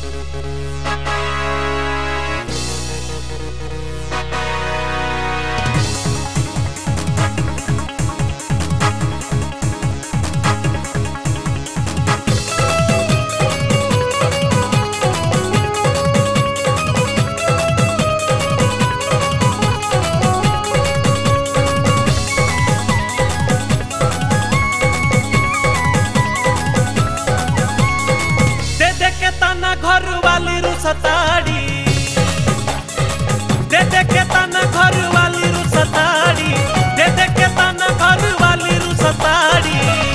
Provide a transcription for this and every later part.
घर वाली रुसताड़ी दे दे के ताना घर वाली रुसताड़ी दे दे के ताना घर वाली रुसताड़ी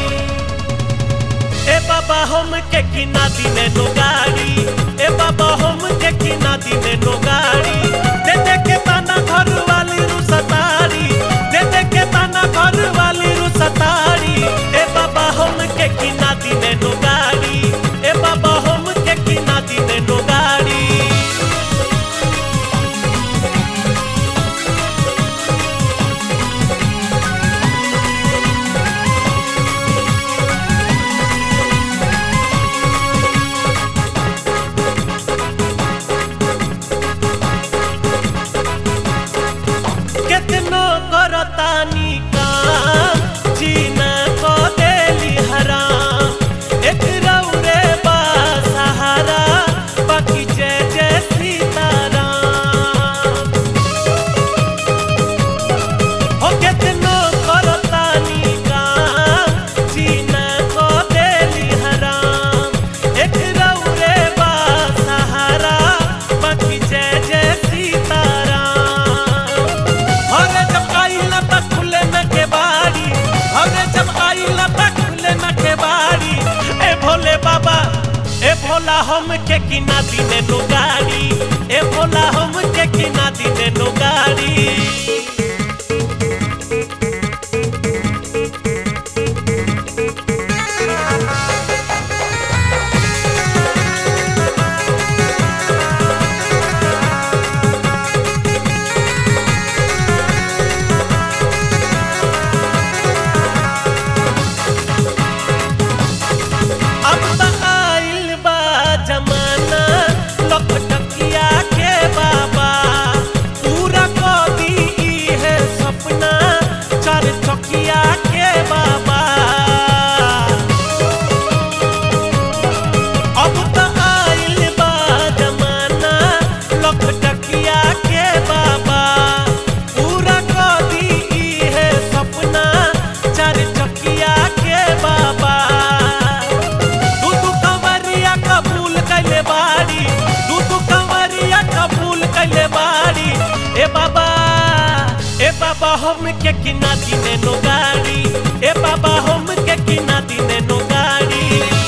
ए बाबा हम के किना दिने नो गाड़ी ए बाबा हम के किना दिने नो गाड़ी दे दे के ताना घर वाली रुसताड़ी दे दे के ताना घर वाली रुसताड़ी ए बाबा हम के किना दिने नो गाड़ी ए बाबा हम के किना दिने नो गाड़ी कितनो करतानी काम जीना को देली हराम एक रौरे बा सहारा बाकी जय जय सीताराम हो कितनो करतानी काम जीना को देली हराम एक रौरे बा सहारा बाकी जय जय सीताराम ए भोला हम के किना दिने नो गाड़ी ए भोला हम के किना दिने नो गाड़ी ए बाबा हम के किना दिने नो गाड़ी ए बाबा हम के किना दिने नो गाड़ी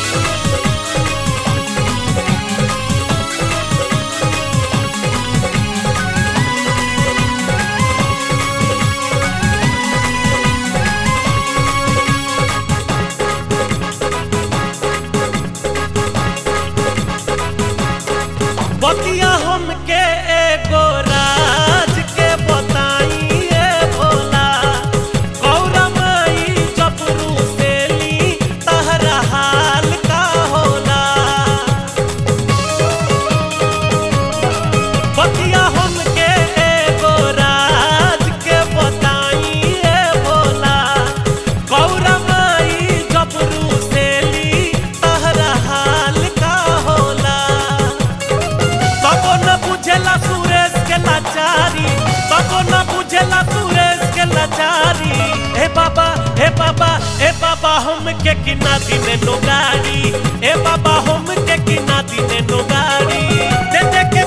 बतिया हम के एगो राज के बताई ए बाबा हम के किना दिने नो गाड़ी ए बाबा हम के किना दिने नो गाड़ी दे दे